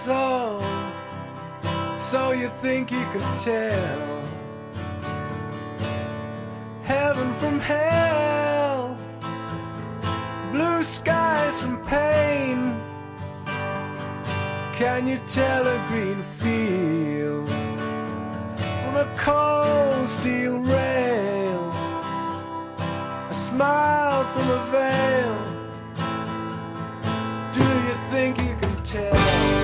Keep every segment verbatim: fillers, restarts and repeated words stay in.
soul. So you think you can tell heaven from hell, blue skies from pain. Can you tell a green field from a cold steel rail, a smile from a veil? Do you think you can tell?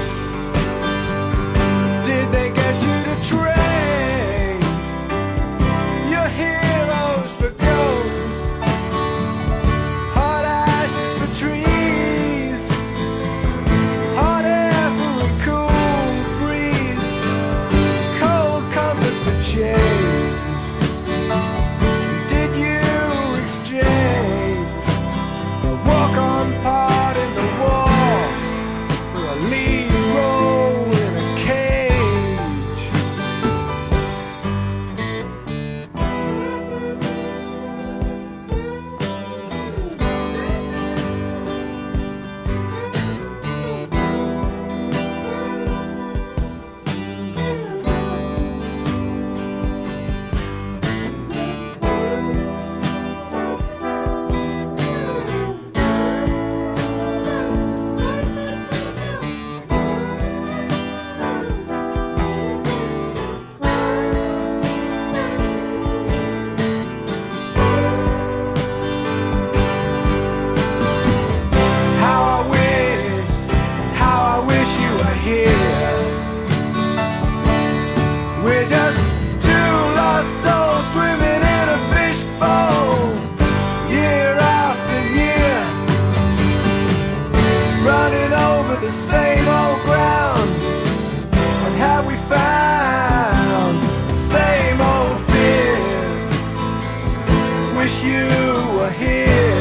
Did they get you to train your heroes for ghosts, hot ashes for trees, hot air for a cool breeze, cold comfort for change? Did you exchange a walk-on part in the war for a lead role in a cage? How I wish, how I wish you were here. We're just two lost souls swimming in a fishbowl, year after year, running over the same old ground. And have we found the same old fears? Wish you were here.